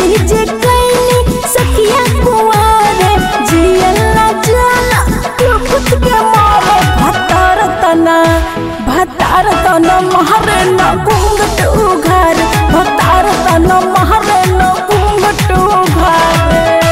शादी जे कैनी सखिया कुआरे जियल न जाला कुछ के मारे भतार तना महरे न घूंघट उघार भतार तना महरे न घूंघट उघार।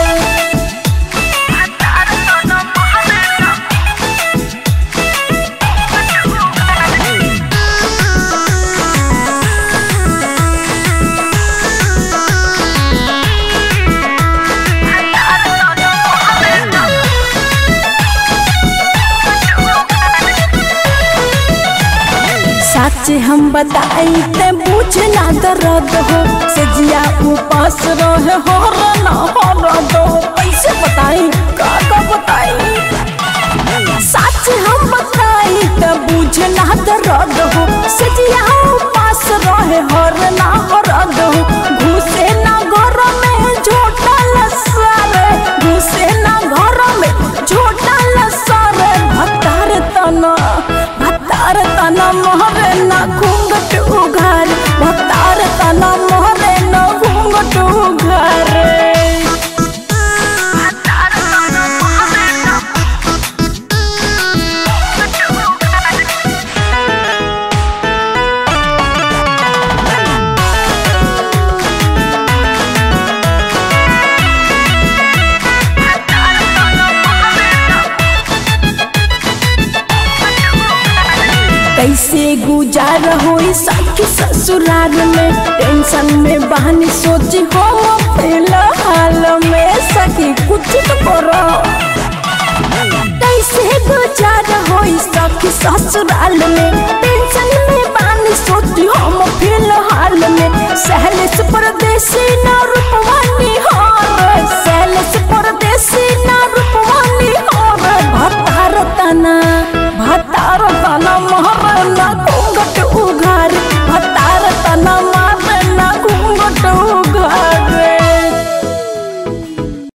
सच हम बताई ते बुझ ना दर्द हो सजिया उपास रहे हो ना हो कैसे बताई का बताई। सच हम बताई ते बुझ ना दर्द हो सजिया उपास रहे हो ना हो घुसे ना घर में झोटा लसारे घुसे ना घर में झोटा लसारे भतार तना मोहरे ना घूंघट उघार भतार तना मोहरे ना घूंघट उघार। कैसे गुजार होई सखी ससुराल में टेंशन में बहानी सोची हो फिलहाल में सखी कुछ तो करो। कैसे गुजार होई सखी ससुराल में टेंशन में बहानी सोची हो फिलहाल में सहले से परदेसी